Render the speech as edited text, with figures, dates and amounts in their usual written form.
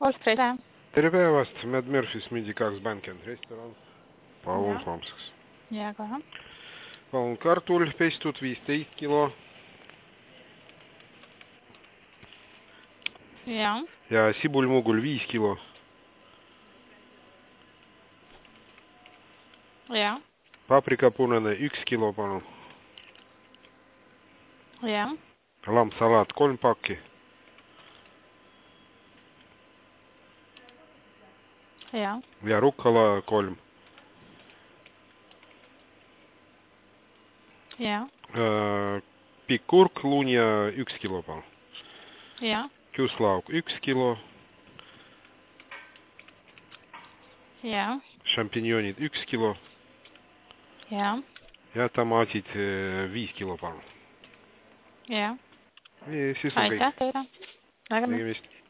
Tere. Tere päevast, Mad Murphys mindi 2 Banken restoran. Palun Ja. homseks. Ja, kohe. Palun kartul pestud 15 kilo. Ja. Ja sibulmugul 5 kilo. Ja. Paprika punane 1 kilo, palun. Ja. Lampsalat 3 pakki. Ja. Ja rukkala 3. Ja. Pikk kurk, lunia 1 kilo, palun. Ja. Kiuslauk 1 kilo. Ja. Šampinjonid 1 kilo. Ja. Ja tomaatid 5 kilo, palun. Ja. Siis on kõik. Aitäh teile. Nägemist. Nägemist.